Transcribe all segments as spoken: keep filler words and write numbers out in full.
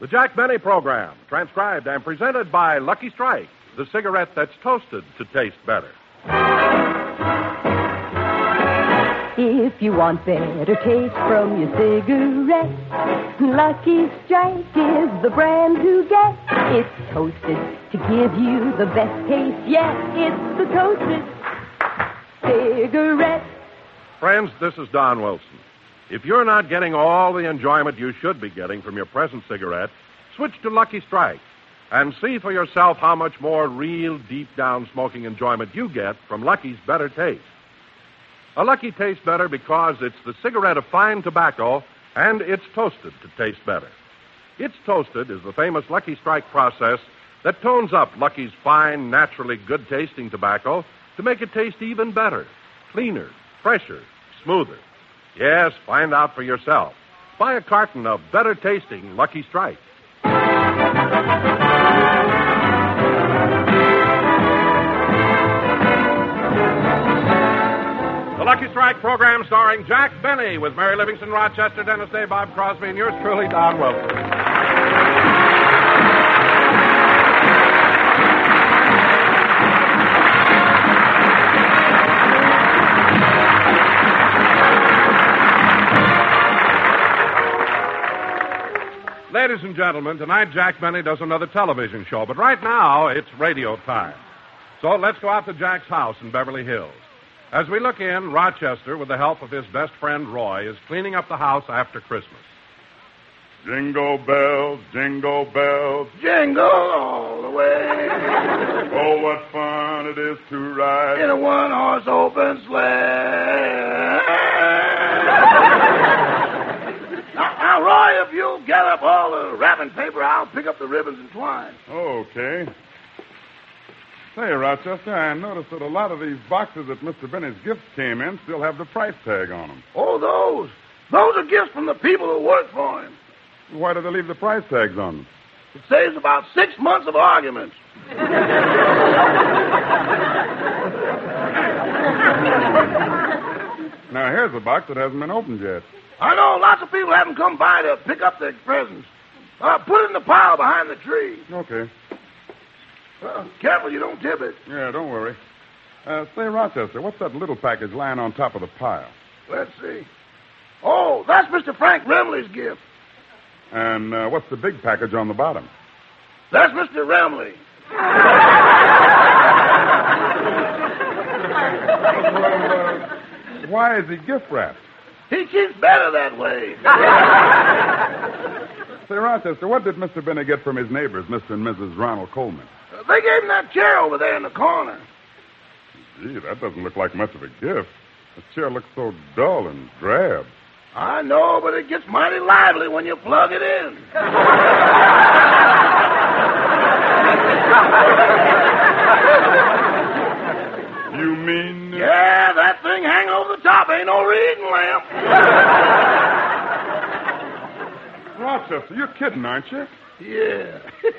The Jack Benny Program, transcribed and presented by Lucky Strike, the cigarette that's toasted to taste better. If you want better taste from your cigarette, Lucky Strike is the brand to get. It's toasted to give you the best taste yet. It's the toasted cigarette. Friends, this is Don Wilson. If you're not getting all the enjoyment you should be getting from your present cigarette, switch to Lucky Strike and see for yourself how much more real, deep-down smoking enjoyment you get from Lucky's better taste. A Lucky tastes better because it's the cigarette of fine tobacco, and it's toasted to taste better. It's toasted is the famous Lucky Strike process that tones up Lucky's fine, naturally good-tasting tobacco to make it taste even better, cleaner, fresher, smoother. Yes, find out for yourself. Buy a carton of better-tasting Lucky Strike. The Lucky Strike program starring Jack Benny with Mary Livingston, Rochester, Dennis Day, Bob Crosby, and yours truly, Don Wilson. Ladies and gentlemen, tonight Jack Benny does another television show, but right now it's radio time. So let's go out to Jack's house in Beverly Hills. As we look in, Rochester, with the help of his best friend Roy, is cleaning up the house after Christmas. Jingle bells, jingle bells, jingle all the way. Oh, what fun it is to ride in a one-horse open sleigh. now, now, Roy, if you'll get up all the wrapping paper, I'll pick up the ribbons and twine. Okay. Say, Rochester, I noticed that a lot of these boxes that Mister Benny's gifts came in still have the price tag on them. Oh, those. Those are gifts from the people who work for him. Why do they leave the price tags on them? It saves about six months of arguments. Now, here's a box that hasn't been opened yet. I know. Lots of people haven't come by to pick up their presents. Uh, put it in the pile behind the tree. Okay. Uh, careful you don't tip it. Yeah, don't worry. Uh, say, Rochester, what's that little package lying on top of the pile? Let's see. Oh, that's Mister Frank Remley's gift. And uh, what's the big package on the bottom? That's Mister Remley. Well, uh, why is he gift wrapped? He keeps better that way. Say, Rochester, what did Mister Benny get from his neighbors, Mister and Missus Ronald Coleman? Uh, they gave him that chair over there in the corner. Gee, that doesn't look like much of a gift. The chair looks so dull and drab. I know, but it gets mighty lively when you plug it in. You mean... Yeah, that thing hanging over the top ain't no reading lamp. Rochester, you're kidding, aren't you? Yeah.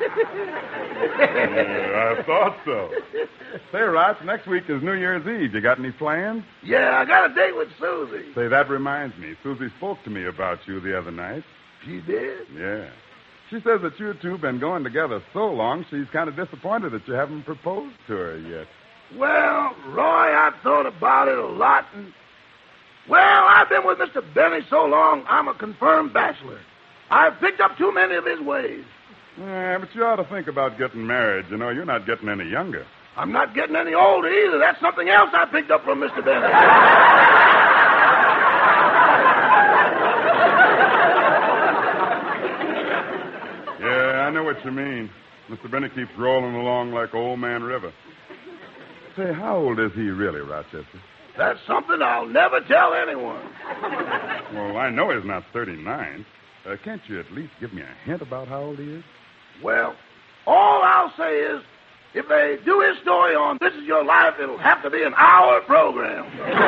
Yeah, I thought so. Say, Roch, next week is New Year's Eve. You got any plans? Yeah, I got a date with Susie. Say, that reminds me. Susie spoke to me about you the other night. She did? Yeah. She says that you two have been going together so long, she's kind of disappointed that you haven't proposed to her yet. Well, Roy, I've thought about it a lot, and... Well, I've been with Mister Benny so long, I'm a confirmed bachelor. I've picked up too many of his ways. Yeah, but you ought to think about getting married. You know, you're not getting any younger. I'm not getting any older either. That's something else I picked up from Mister Benny. Yeah, I know what you mean. Mister Benny keeps rolling along like Old Man River. Say, how old is he really, Rochester? That's something I'll never tell anyone. Well, I know he's not thirty-nine. Uh, can't you at least give me a hint about how old he is? Well, all I'll say is, if they do his story on This Is Your Life, it'll have to be an hour program.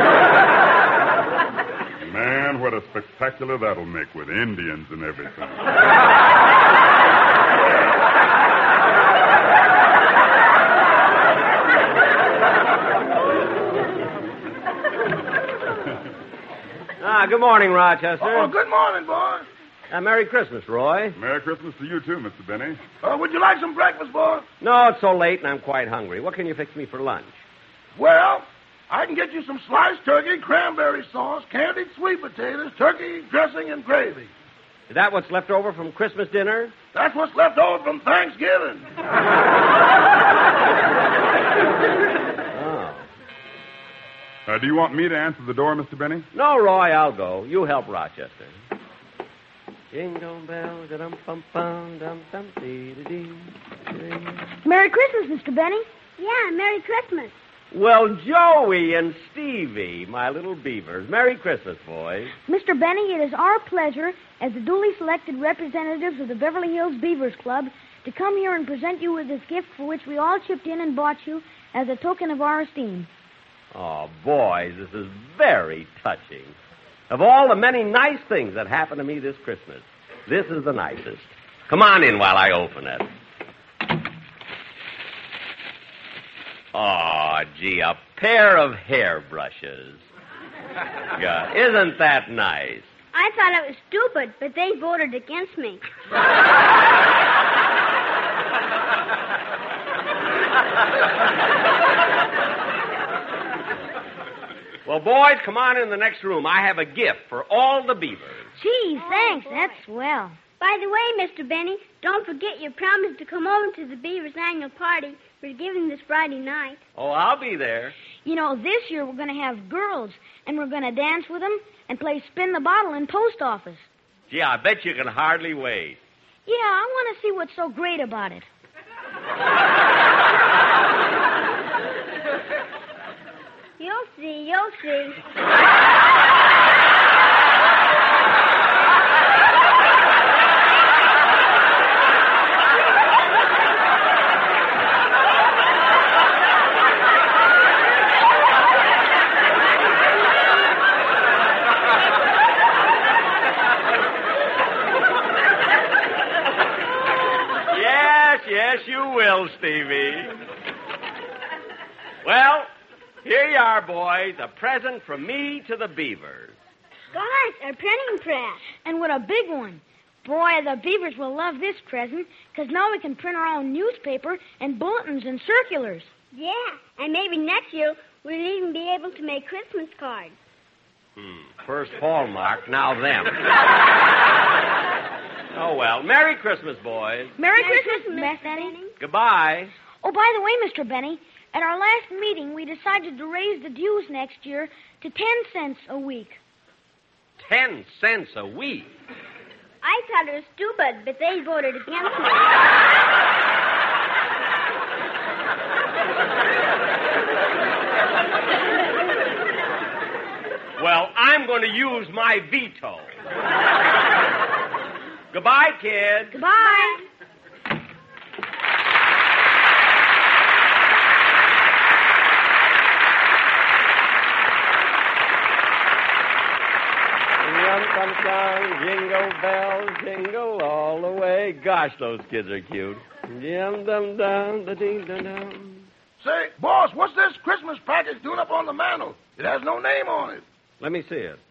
Man, what a spectacular that'll make with Indians and everything. Ah, good morning, Rochester. Oh, good morning, boy. Uh, Merry Christmas, Roy. Merry Christmas to you, too, Mister Benny. Uh, would you like some breakfast, boy? No, it's so late and I'm quite hungry. What can you fix me for lunch? Well, I can get you some sliced turkey, cranberry sauce, candied sweet potatoes, turkey dressing, and gravy. Is that what's left over from Christmas dinner? That's what's left over from Thanksgiving. Oh. Uh, do you want me to answer the door, Mister Benny? No, Roy, I'll go. You help Rochester. Jingle bells, dum bum bum dum dum dee dee. Merry Christmas, Mister Benny. Yeah, Merry Christmas. Well, Joey and Stevie, my little beavers. Merry Christmas, boys. Mister Benny, it is our pleasure, as the duly selected representatives of the Beverly Hills Beavers Club, to come here and present you with this gift for which we all chipped in and bought you as a token of our esteem. Oh, boys, this is very touching. Of all the many nice things that happened to me this Christmas, this is the nicest. Come on in while I open it. Oh, gee, a pair of hairbrushes. God, isn't that nice? I thought it was stupid, but they voted against me. Well, boys, come on in the next room. I have a gift for all the beavers. Gee, thanks. That's swell. By the way, Mister Benny, don't forget your promise to come over to the Beavers' annual party we're giving this Friday night. Oh, I'll be there. You know, this year we're going to have girls, and we're going to dance with them and play spin the bottle in post office. Gee, I bet you can hardly wait. Yeah, I want to see what's so great about it. You'll see, you'll see. Yes, you will, Stevie. Well, here you are, boys. A present from me to the beavers. Gosh, a printing press. And what a big one. Boy, the beavers will love this present, because now we can print our own newspaper and bulletins and circulars. Yeah, and maybe next year we'll even be able to make Christmas cards. Hmm. First Hallmark, now them. Oh, well. Merry Christmas, boys. Merry, Merry Christmas, Christmas, Miss Mister Benny. Benny. Goodbye. Oh, by the way, Mister Benny, at our last meeting, we decided to raise the dues next year to ten cents a week. Ten cents a week? I thought it was stupid, but they voted against me. Well, I'm going to use my veto. Goodbye, kids. Goodbye. Jingle bells, jingle all the way. Gosh, those kids are cute. Dum dum dum da ding dum dum. Say, boss, what's this Christmas package doing up on the mantel? It has no name on it. Let me see it.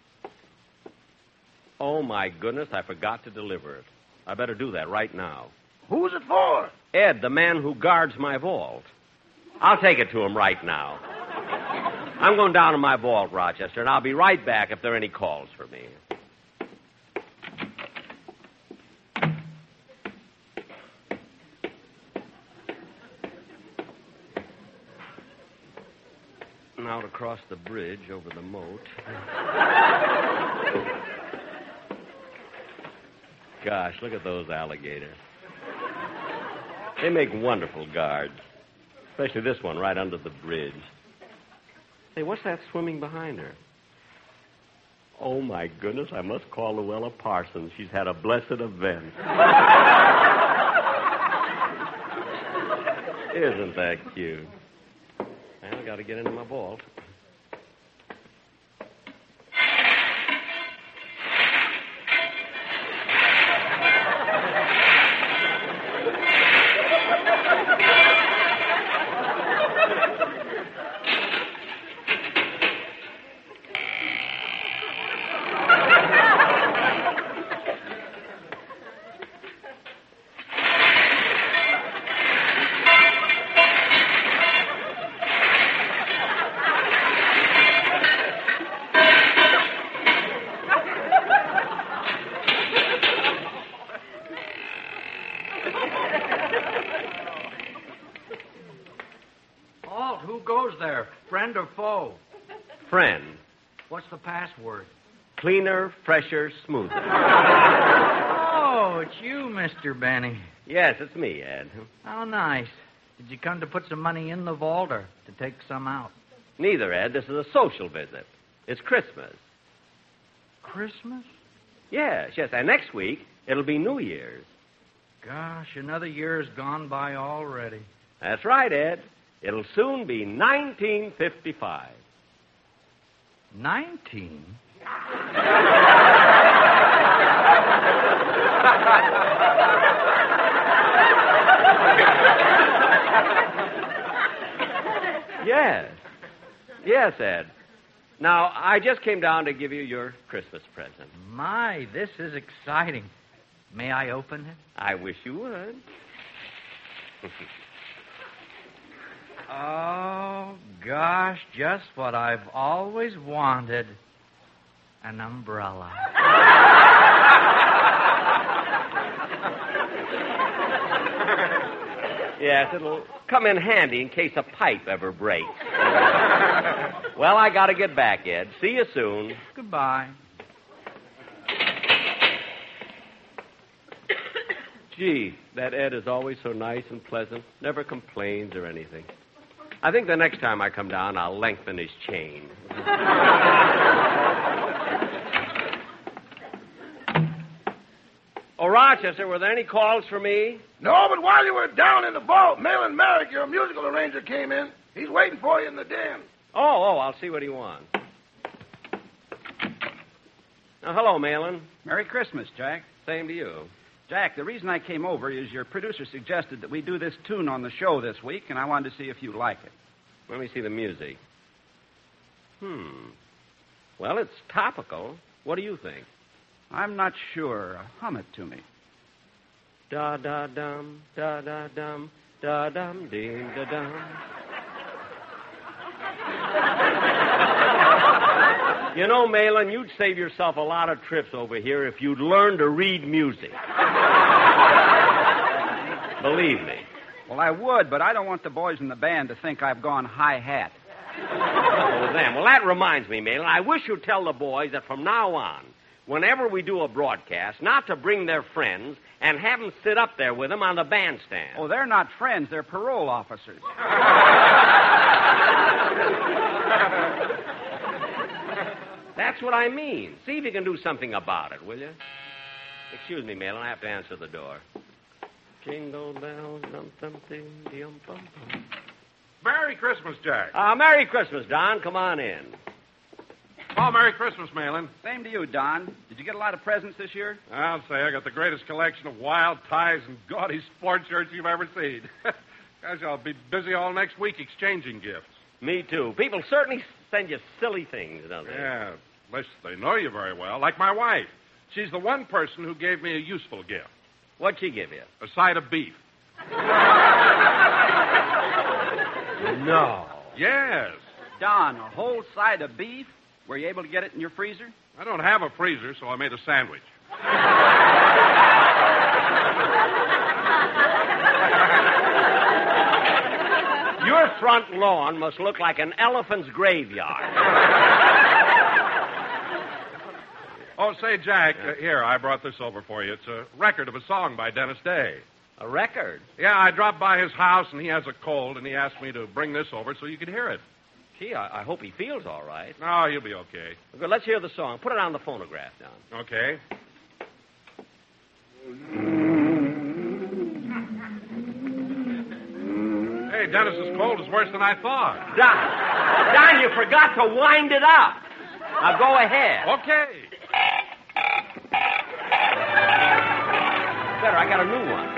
Oh, my goodness, I forgot to deliver it. I better do that right now. Who's it for? Ed, the man who guards my vault. I'll take it to him right now. I'm going down to my vault, Rochester, and I'll be right back if there are any calls for me. Out across the bridge over the moat. Gosh, look at those alligators. They make wonderful guards. Especially this one right under the bridge. Hey, what's that swimming behind her? Oh, my goodness, I must call Luella Parsons. She's had a blessed event. Isn't that cute? I got to get into my vault. Alt, who goes there? Friend or foe? Friend. What's the password? Cleaner, fresher, smoother. Oh, it's you, Mister Benny. Yes, it's me, Ed. How nice. Did you come to put some money in the vault or to take some out? Neither, Ed. This is a social visit. It's Christmas. Christmas? Yes, yes. And next week, it'll be New Year's. Gosh, another year has gone by already. That's right, Ed. It'll soon be nineteen fifty-five. Nineteen? Yes. Yes, Ed. Now, I just came down to give you your Christmas present. My, this is exciting. May I open it? I wish you would. Oh, gosh, just what I've always wanted. An umbrella. Yes, it'll come in handy in case a pipe ever breaks. Well, I gotta get back, Ed. See you soon. Goodbye. Gee, that Ed is always so nice and pleasant. Never complains or anything. I think the next time I come down, I'll lengthen his chain. Oh, Rochester, were there any calls for me? No, but while you were down in the vault, Malin Merrick, your musical arranger, came in. He's waiting for you in the den. Oh, oh, I'll see what he wants. Now, hello, Malin. Merry Christmas, Jack. Same to you. Jack, the reason I came over is your producer suggested that we do this tune on the show this week, and I wanted to see if you like it. Let me see the music. Hmm. Well, it's topical. What do you think? I'm not sure. Hum it to me. Da da dum, da da dum, da dum ding da dum. You know, Malin, you'd save yourself a lot of trips over here if you'd learn to read music. Believe me. Well, I would, but I don't want the boys in the band to think I've gone hi-hat. Oh, them. Well, that reminds me, Malin. I wish you'd tell the boys that from now on, whenever we do a broadcast, not to bring their friends and have them sit up there with them on the bandstand. Oh, they're not friends. They're parole officers. That's what I mean. See if you can do something about it, will you? Excuse me, Malin. I have to answer the door. Jingle bells, dum dum ding, dum bum bum. Merry Christmas, Jack. Ah, uh, Merry Christmas, Don. Come on in. Oh, Merry Christmas, Malin. Same to you, Don. Did you get a lot of presents this year? I'll say I got the greatest collection of wild ties and gaudy sports shirts you've ever seen. Gosh, I'll be busy all next week exchanging gifts. Me too. People certainly send you silly things, don't they? Yeah, unless they know you very well, like my wife. She's the one person who gave me a useful gift. What'd she give you? A side of beef. No. Yes. Don, a whole side of beef? Were you able to get it in your freezer? I don't have a freezer, so I made a sandwich. Your front lawn must look like an elephant's graveyard. Oh, say, Jack, uh, here, I brought this over for you. It's a record of a song by Dennis Day. A record? Yeah, I dropped by his house, and he has a cold, and he asked me to bring this over so you could hear it. Gee, I, I hope he feels all right. No, you'll be okay. Good, let's hear the song. Put it on the phonograph now. Okay. Hey, Dennis's cold is worse than I thought. Don, Don, you forgot to wind it up. Now go ahead. Okay. Better, I got a new one.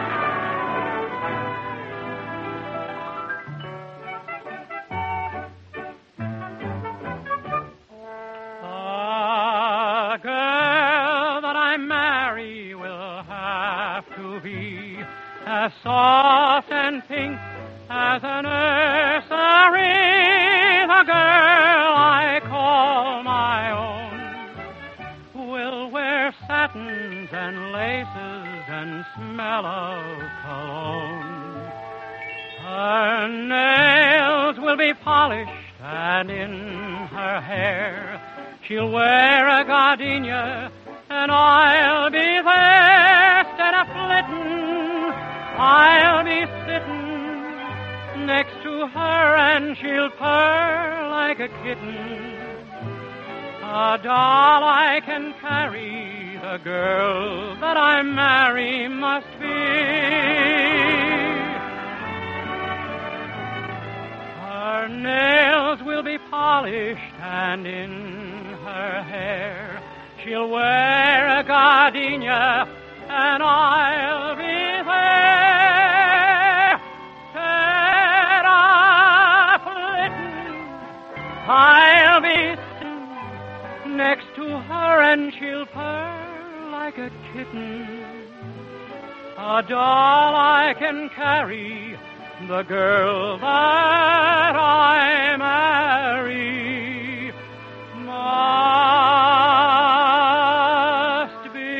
The girl that I marry will have to be as soft and pink as a nursery. The girl I call my own will wear satins and laces and smell of cologne. Her nails will be polished, and in her hair she'll wear a gardenia, and I'll be there instead of flitting. I'll be sitting next to her, and she'll purr like a kitten. A doll I can carry, the girl that I marry must be. Her nails will be polished, and in her hair she'll wear a gardenia, and I'll be there instead of flitting. I'll be next to her, and she'll purr like a kitten. A doll I can carry, the girl that I marry must be.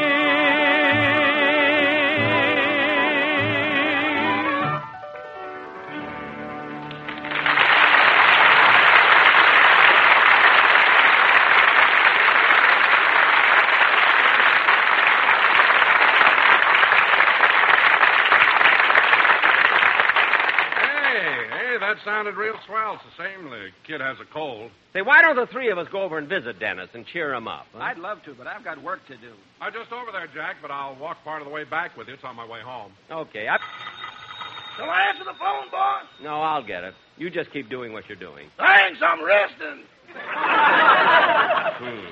That sounded real swell. It's the same. The kid has a cold. Say, why don't the three of us go over and visit Dennis and cheer him up? Huh? I'd love to, but I've got work to do. I'm just over there, Jack, but I'll walk part of the way back with you. It's on my way home. Okay. I... Shall I answer the phone, boss? No, I'll get it. You just keep doing what you're doing. Thanks, I'm resting. hmm.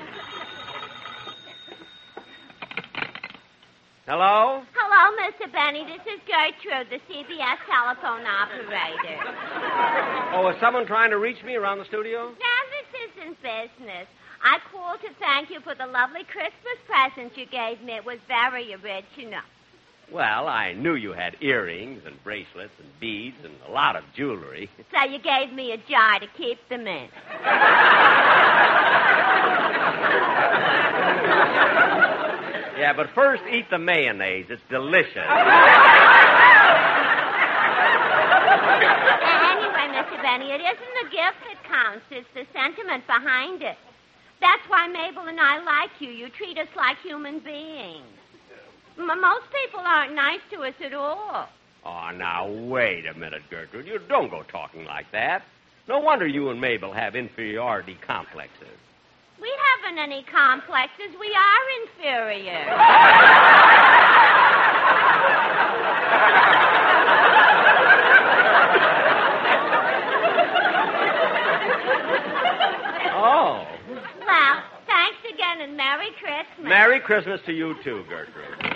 Hello? Hello, Mister Benny. This is Gertrude, the C B S telephone operator. Oh, is someone trying to reach me around the studio? Now, this isn't business. I called to thank you for the lovely Christmas present you gave me. It was very original. Well, I knew you had earrings and bracelets and beads and a lot of jewelry. So you gave me a jar to keep them in. Yeah, but first eat the mayonnaise. It's delicious. Anyway, Mister Benny, it isn't the gift that counts. It's the sentiment behind it. That's why Mabel and I like you. You treat us like human beings. M- most people aren't nice to us at all. Oh, now, wait a minute, Gertrude. You don't go talking like that. No wonder you and Mabel have inferiority complexes. We haven't any complexes. We are inferior. Oh. Well, thanks again and Merry Christmas. Merry Christmas to you, too, Gertrude.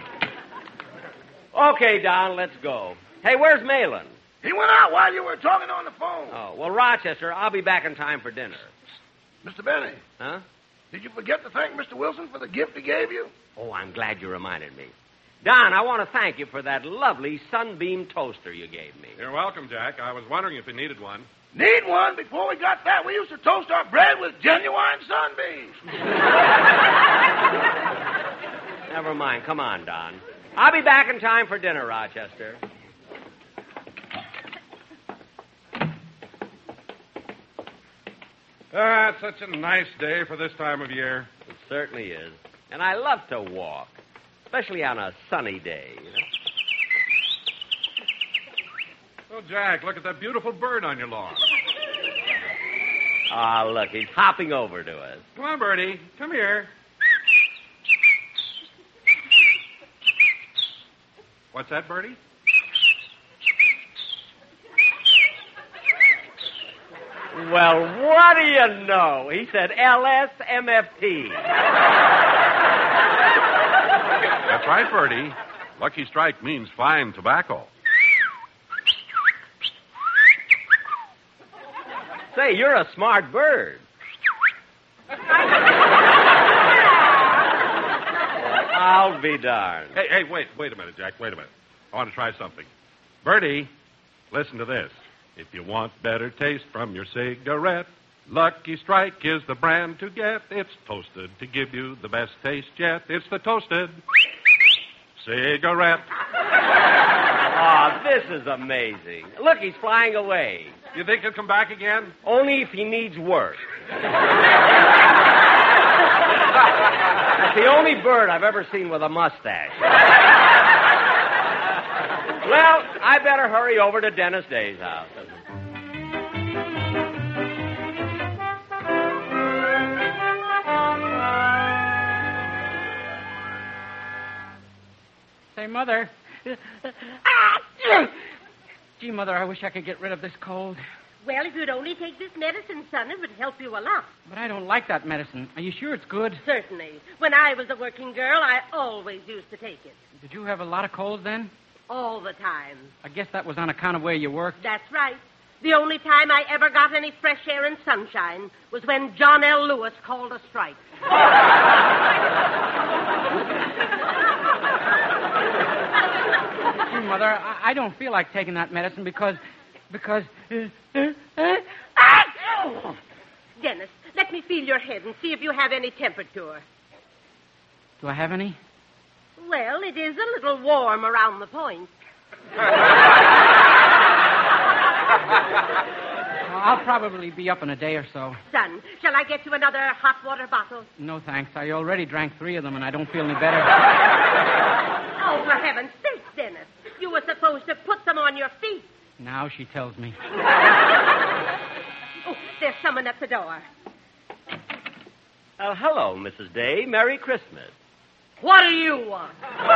Okay, Don, let's go. Hey, where's Malin? He went out while you were talking on the phone. Oh, well, Rochester, I'll be back in time for dinner. Mister Benny. Huh? Did you forget to thank Mister Wilson for the gift he gave you? Oh, I'm glad you reminded me. Don, I want to thank you for that lovely Sunbeam toaster you gave me. You're welcome, Jack. I was wondering if you needed one. Need one? Before we got that, we used to toast our bread with genuine sunbeams. Never mind. Come on, Don. I'll be back in time for dinner, Rochester. Ah, it's such a nice day for this time of year. It certainly is. And I love to walk, especially on a sunny day, you know. Oh, Jack, look at that beautiful bird on your lawn. Ah, look, he's hopping over to us. Come on, Bertie. Come here. What's that, Bertie? Well, what do you know? He said L S M F T. That's right, Bertie. Lucky Strike means fine tobacco. Say, you're a smart bird. I'll be darned. Hey, hey, wait, wait a minute, Jack. Wait a minute. I want to try something. Bertie, listen to this. If you want better taste from your cigarette, Lucky Strike is the brand to get. It's toasted to give you the best taste yet. It's the toasted Cigarette. Ah, this is amazing. Look, he's flying away. You think he'll come back again? Only if he needs work. That's the only bird I've ever seen with a mustache. Well, I better hurry over to Dennis Day's house. Say, Mother. Gee, Mother, I wish I could get rid of this cold. Well, if you'd only take this medicine, son, it would help you a lot. But I don't like that medicine. Are you sure it's good? Certainly. When I was a working girl, I always used to take it. Did you have a lot of colds then? All the time. I guess that was on account of where you worked. That's right. The only time I ever got any fresh air and sunshine was when John L. Lewis called a strike. Gee, Mother, I, I don't feel like taking that medicine because... because... Dennis, let me feel your head and see if you have any temperature. Do I have any? Well, it is a little warm around the point. I'll probably be up in a day or so. Son, shall I get you another hot water bottle? No, thanks. I already drank three of them, and I don't feel any better. Oh, for heaven's sake, Dennis. You were supposed to put them on your feet. Now she tells me. Oh, there's someone at the door. Uh, hello, Missus Day. Merry Christmas. What do you want?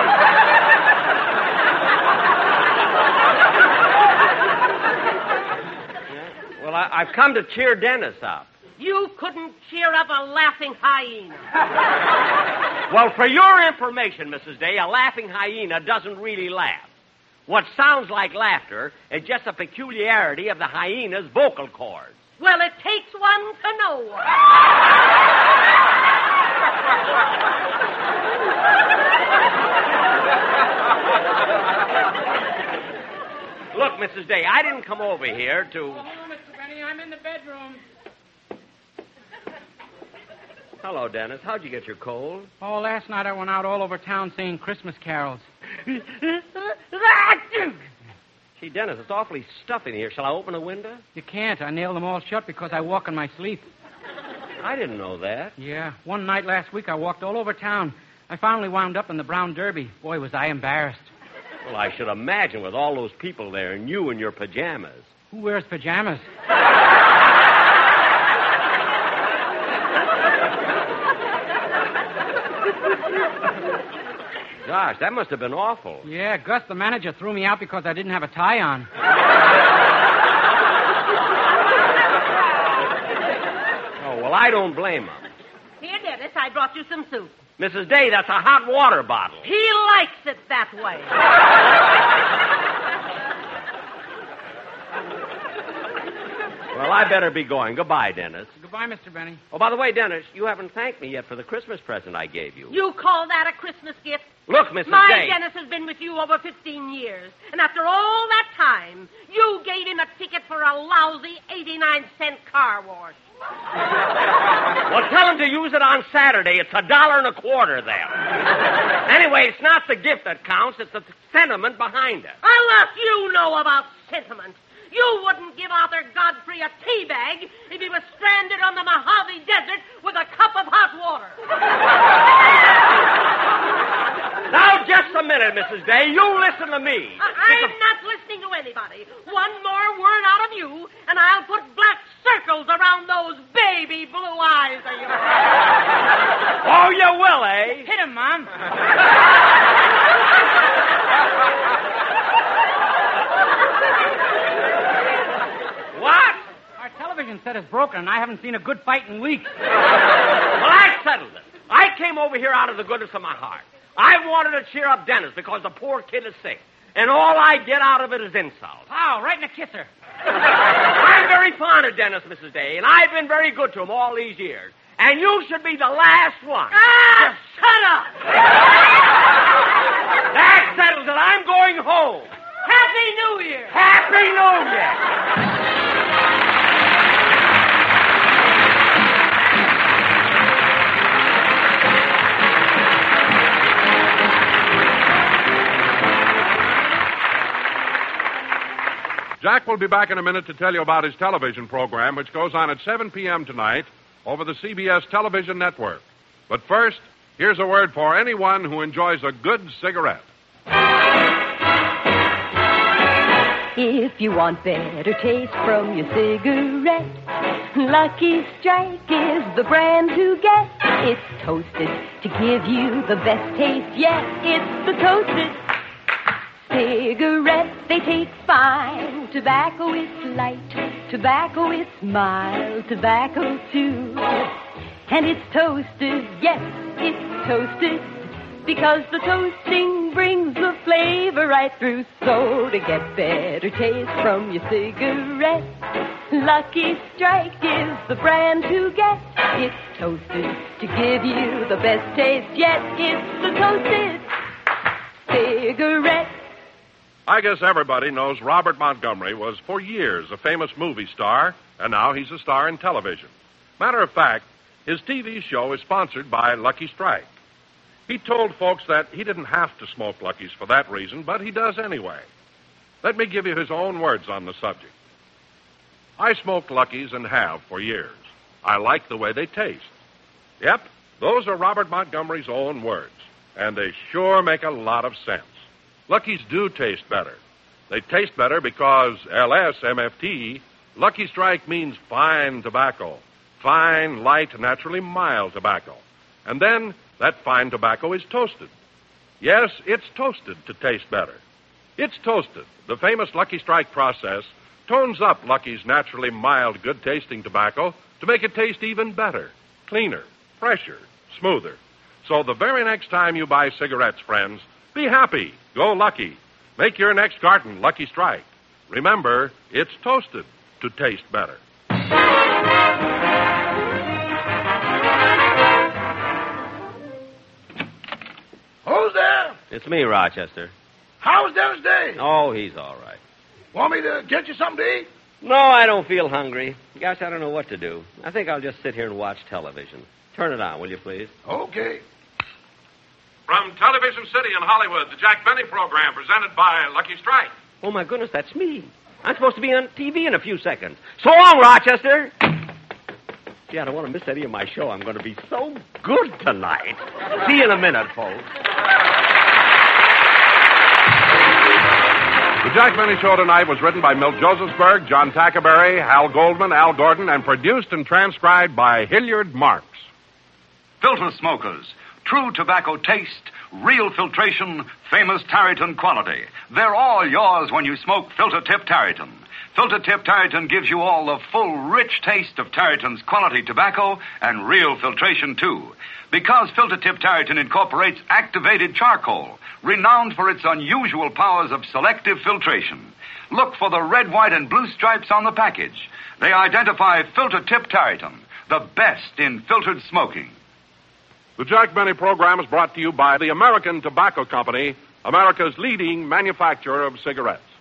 Well, I, I've come to cheer Dennis up. You couldn't cheer up a laughing hyena. Well, for your information, Missus Day, a laughing hyena doesn't really laugh. What sounds like laughter is just a peculiarity of the hyena's vocal cords. Well, it takes one to know one. Look, Missus Day, I didn't come over here to... Oh, hello, Mister Benny. I'm in the bedroom. Hello, Dennis. How'd you get your cold? Oh, last night I went out all over town singing Christmas carols. Gee, Dennis, it's awfully stuffy in here. Shall I open a window? You can't. I nail them all shut because I walk in my sleep. I didn't know that. Yeah. One night last week I walked all over town. I finally wound up in the Brown Derby. Boy, was I embarrassed. Well, I should imagine with all those people there and you in your pajamas. Who wears pajamas? Gosh, that must have been awful. Yeah, Gus, the manager, threw me out because I didn't have a tie on. Oh, well, I don't blame him. Here, Dennis, I brought you some soup. Missus Day, that's a hot water bottle. He likes it that way. Well, I better be going. Goodbye, Dennis. Goodbye, Mister Benny. Oh, by the way, Dennis, you haven't thanked me yet for the Christmas present I gave you. You call that a Christmas gift? Look, Missus My Day. Dennis has been with you over fifteen years. And after all that time, you gave him a ticket for a lousy eighty-nine cent car wash. Well, tell him to use it on Saturday. It's a dollar and a quarter there. Anyway, it's not the gift that counts. It's the sentiment behind it. I'll let you know about sentiment. You wouldn't give Arthur Godfrey a tea bag if he was stranded on the Mojave Desert with a cup of hot water. Now, just a minute, Missus Day. You listen to me. I- I'm not listening to anybody. One more word out of you, and I'll put black circles around those baby blue eyes of yours. Oh, you will, eh? Hit him, Mom. What? Our television set is broken, and I haven't seen a good fight in weeks. Well, I settled it. I came over here out of the goodness of my heart. I wanted to cheer up Dennis because the poor kid is sick. And all I get out of it is insult. Wow, right in a kisser. I'm very fond of Dennis, Missus Day, and I've been very good to him all these years. And you should be the last one. Ah, shut up! That settles it. I'm going home. Happy New Year! Happy New Year! Jack will be back in a minute to tell you about his television program, which goes on at seven p.m. tonight over the C B S television network. But first, here's a word for anyone who enjoys a good cigarette. If you want better taste from your cigarette, Lucky Strike is the brand to get. It's toasted to give you the best taste yet. It's the toasted cigarette. They taste fine. Tobacco is light. Tobacco is mild. Tobacco, too. And it's toasted, yes, it's toasted, because the toasting brings the flavor right through. So to get better taste from your cigarette, Lucky Strike is the brand to get. It's toasted to give you the best taste yet. It's the toasted cigarette. I guess everybody knows Robert Montgomery was for years a famous movie star, and now he's a star in television. Matter of fact, his T V show is sponsored by Lucky Strike. He told folks that he didn't have to smoke Luckies for that reason, but he does anyway. Let me give you his own words on the subject. I smoked Luckies and have for years. I like the way they taste. Yep, those are Robert Montgomery's own words, and they sure make a lot of sense. Luckies do taste better. They taste better because L S M F T, Lucky Strike, means fine tobacco. Fine, light, naturally mild tobacco. And then that fine tobacco is toasted. Yes, it's toasted to taste better. It's toasted. The famous Lucky Strike process tones up Lucky's naturally mild, good-tasting tobacco to make it taste even better, cleaner, fresher, smoother. So the very next time you buy cigarettes, friends, be happy. Go Lucky. Make your next carton Lucky Strike. Remember, it's toasted to taste better. Who's there? It's me, Rochester. How's Dennis Day? Oh, he's all right. Want me to get you something to eat? No, I don't feel hungry. Gosh, I don't know what to do. I think I'll just sit here and watch television. Turn it on, will you, please? Okay. From Television City in Hollywood, the Jack Benny program presented by Lucky Strike. Oh, my goodness, that's me. I'm supposed to be on T V in a few seconds. So long, Rochester. Gee, I don't want to miss any of my show. I'm going to be so good tonight. See you in a minute, folks. The Jack Benny Show tonight was written by Milt Josephsberg, John Tackerberry, Hal Goldman, Al Gordon, and produced and transcribed by Hilliard Marks. Filter smokers. True tobacco taste, real filtration, famous Tareyton quality. They're all yours when you smoke Filter Tip Tareyton. Filter Tip Tareyton gives you all the full, rich taste of Tareyton's quality tobacco and real filtration, too. Because Filter Tip Tareyton incorporates activated charcoal, renowned for its unusual powers of selective filtration. Look for the red, white, and blue stripes on the package. They identify Filter Tip Tareyton, the best in filtered smoking. The Jack Benny program is brought to you by the American Tobacco Company, America's leading manufacturer of cigarettes.